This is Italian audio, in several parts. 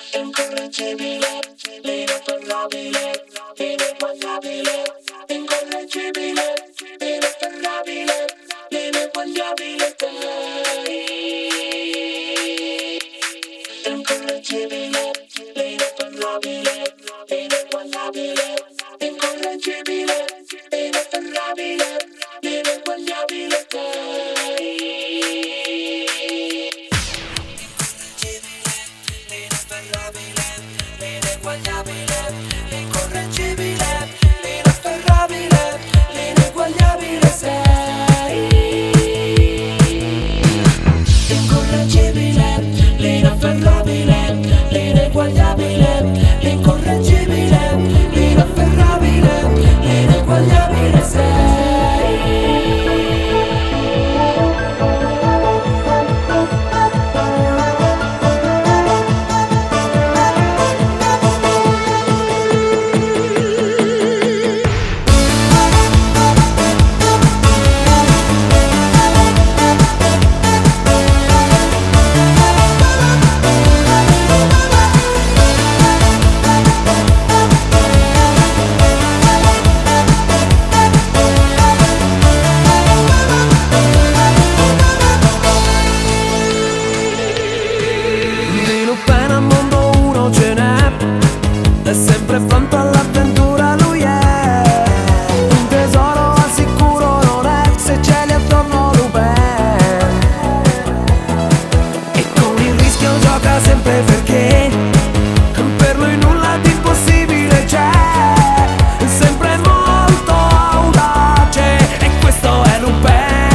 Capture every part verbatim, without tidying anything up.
incorreggibile, l'inafferrabile, ineguagliabile, incorreggibile, l'inafferrabile, l'ineguagliabile sei. Incorreggibile, l'inafferrabile, ineguagliabile, incorreggibile, l'inafferrabile, l'ineguagliabile sei. L'ineguagliabile, l'incorreggibile, l'inafferrabile, l'ineguagliabile sei. Incorreggibile, l'inafferrabile, l'ineguagliabile, l'incorreggibile, l'inafferrabile, l'ineguagliabile sei. È sempre pronto all'avventura, lui è un tesoro al sicuro, non è se ce li attorno Lupin. E con il rischio gioca sempre perché per lui nulla di impossibile c'è. È sempre molto audace e questo è Lupin.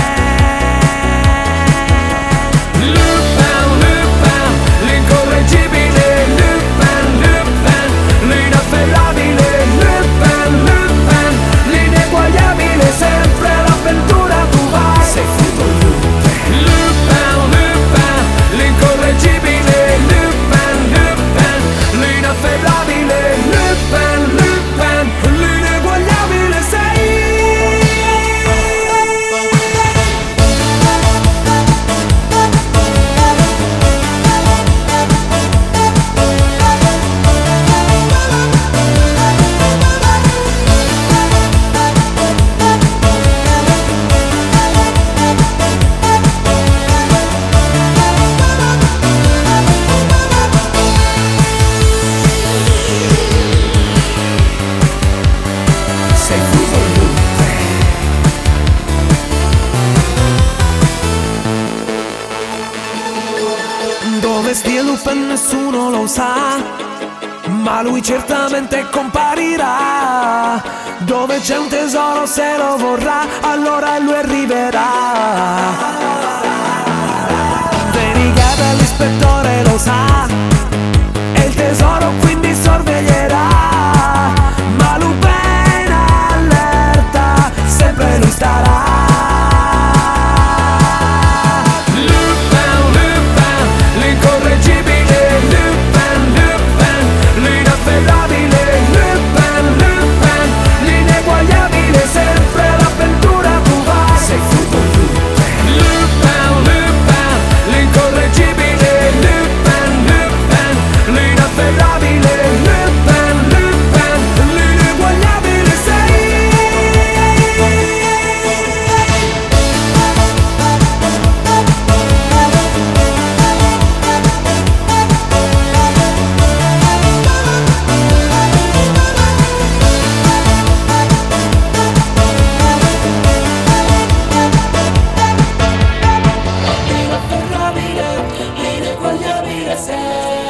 Lupin, Lupin, l'incorreggibile Lupin, Lupin, l'inafferrabile Lupin, Lupin, l'ineguagliabile, sempre l'avventura tu vai. Sei finito Lupin. Lupin, Lupin, l'incorreggibile Lupin, Lupin, l'inafferrabile Lupin, Lupin, l'ineguagliabile sei. Sei fuso Lupin. Dove stia Lupin nessuno lo sa, ma lui certamente comparirà. Dove c'è un tesoro se lo vorrà, allora lui arriverà. Venigata l'ispettore lo sa, e il tesoro quindi sorveglierà. Ma Lupin allerta, sempre lui starà. Lupin, Lupin, l'incorreggibile Lupin, Lupin, l'inafferrabile Lupin, Lupin, l'ineguagliabile, sempre l'avventura tu vai. Sei finito Lupin. Lupin, Lupin, l'incorreggibile Lupin, Lupin, l'inafferrabile Lupin, Lupin, l'ineguagliabile sei. L'inafferrabile, l'ineguagliabile sei.